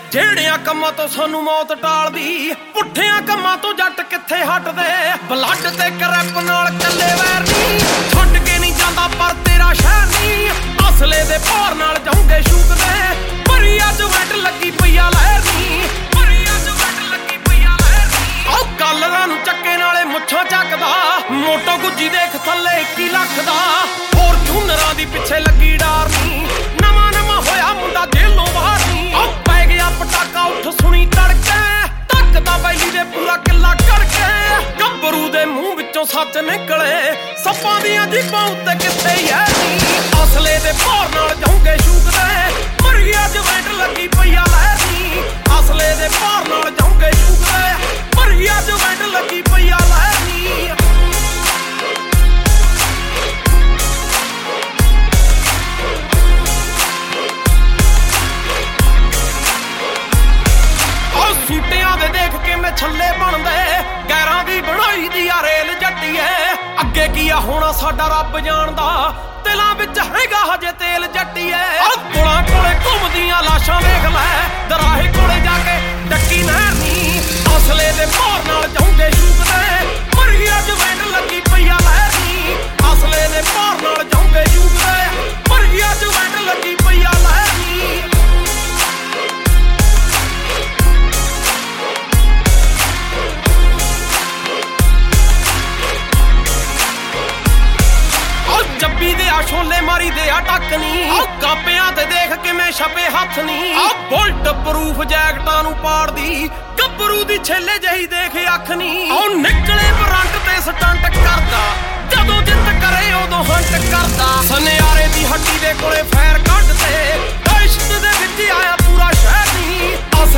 ਜਿਹੜਿਆਂ ਕੰਮਾਂ ਤੋਂ ਸਾਨੂੰ ਮੌਤ ਟਾਲਦੀ, ਪੁੱਠਿਆਂ ਕੰਮਾਂ ਤੋਂ ਜੱਟ ਕਿੱਥੇ ਹਟਦੇ। ਬਲੱਡ ਤੇ ਕਰੈਪ ਨਾਲ ਕੱਲੇ ਵੈਰ ਨੀ, ਛੱਡ ਕੇ ਨਹੀਂ ਜਾਂਦਾ ਪਰ ਤੇਰਾ ਸ਼ਹਿਰ ਨੀ। ਅਸਲੇ ਦੇ ਭਾਰ ਨਾਲ ਜਾਉਂਗੇ ਸ਼ੂਕਦੇ, ਭਰੀ ਅੱਜ ਵੈਟ ਲੱਗੀ ਪਈਆ ਲਹਿਰ ਨੀ, ਭਰੀ ਅੱਜ ਵੈਟ ਲੱਗੀ ਪਈਆ ਲਹਿਰ ਨੀ। ਉਹ ਕੱਲਰਾਂ ਨੂੰ ਚੱਕੇ ਨਾਲੇ ਮੁੱਛਾਂ ਚੱਕਦਾ, ਮੋਟੋ ਗੁੱਜੀ ਦੇਖ ਥੱਲੇ 21 ਲੱਖ ਦਾ। ਫੋਰਚੂਨਰਾਂ ਦੀ ਪਿੱਛੇ ਲੱਗੀ ਡਾਰ ਨੀ, ਨਵਾਂ ਨਵਾਂ ਹੋਇਆ ਮੁੰਡਾ ਜੇਲੋਂ ਬਾਹਰ ਨੀ। ਉਹ ਪੈ ਗਿਆ ਪਟਾਕਾ ਉੱਠ ਸੁਣੀ ਤੜਕੇ, ਧੱਕਦਾ ਬੈਲੀ ਦੇ ਪੂਰਾ ਕਿੱਲਾ ਕਰਕੇ। ਗੱਭਰੂ ਦੇ ਮੂੰਹ ਵਿੱਚੋਂ ਸੱਚ ਨਿਕਲੇ, ਸੱਪਾਂ ਦੀਆਂ ਜੀਭਾਂ ਉੱਤੇ ਕਿੱਥੇ ਯੈ ਨੀ। ਅਸਲੇ ਦੇ ਭਾਰ ਨਾਲ ਜਾਉਂਗੇ ਸ਼ੂਕਦੇ, ਮਰੀ ਅੱਜ ਵੈਟ ਲੱਗੀ ਪਈਆ ਲਹਿਰ ਨੀ। ਅਸਲੇ ਦੇ ਭਾਰ ਨਾਲ ਜਾਉਂਗੇ ਸ਼ੂਕਦੇ, ਮਰੀ ਅੱਜ ਵੈਟ ਲੱਗੀ ਪਈਆ ਲਹਿਰ ਨੀ। ਸੂਟਿਆਂ ਦੇ ਦੇਖ ਕੇ ਮੈਂ ਛੱਲੇ ਬਣਦੇ, ਗੈਰਾਂ ਦੀ ਬਣਾਈ ਦੀ ਆ ਰੇਲ ਜੱਟੀਏ। ਅੱਗੇ ਕੀ ਆ ਹੋਣਾ ਸਾਡਾ ਰੱਬ ਜਾਣਦਾ, ਦਿਲਾਂ ਵਿੱਚ ਹੈਗਾ ਹਜੇ ਤੇਲ ਜੱਟੀਏ। ਪੁਲਾਂ ਕੋਲੇ ਘੁੰਮਦੀਆਂ ਲਾਸ਼ਾਂ ਵੇਖ ਲੈ, ਦਰਾਹੇ ਕੋਲੇ ਜਾ ਕੇ ਡੱਕੀ ਨਹਿਰ ਨੀ। ਅਸਲੇ ਦੇ ਭਾਰ ਨਾਲ ਜਾਉਂਗੇ ਸ਼ੂਕਦੇ, ਮਰੀ ਅੱਜ ਵੈਟ ਲੱਗੀ ਪਈਆ ਲਹਿਰ ਨੀ। ਅਸਲੇ ਦੇ ਭਾਰ ਨਾਲ ਜਾਉਂਗੇ ਸ਼ੂਕਦੇ, ਮਰੀ ਅੱਜ ਵੈਟ ਲੱਗੀ ਪਈਆ ਲਹਿਰ ਨੀ। ਜੱਬੀ ਦੇ ਆ ਛੋਲੇ ਮਾਰੀ ਦੇ ਆ ਟੱਕ ਨੀ, ਕਾਪਿਆਂ ਤੇ ਦੇਖ ਕਿਵੇਂ ਛਪੇ ਹੱਥ ਨੀ। ਬੁਲਟ ਪ੍ਰੂਫ ਜੈਕਟਾਂ ਨੂੰ ਪਾੜਦੀ, ਗੱਭਰੂ ਦੀ ਛੇਲੇ ਜਹੀ ਦੇਖ ਅੱਖ ਨੀ। ਉਹ ਨਿਕਲੇ ਬਰੰਟ ਤੇ ਸਟੰਟ ਕਰਦਾ, ਜਦੋਂ ਜਿੱਤ ਕਰੇ ਉਦੋਂ ਹੰਟ ਕਰਦਾ। ਸੁਨਿਆਰੇ ਦੀ ਹੱਟੀ ਦੇ ਕੋਲੇ ਫੈਰ ਕੱਢ ਤੇ, ਇਸ਼ਕ ਦੇ ਵਿੱਚ ਆਇਆ ਪੂਰਾ ਸ਼ਹਿਰ ਨੀ।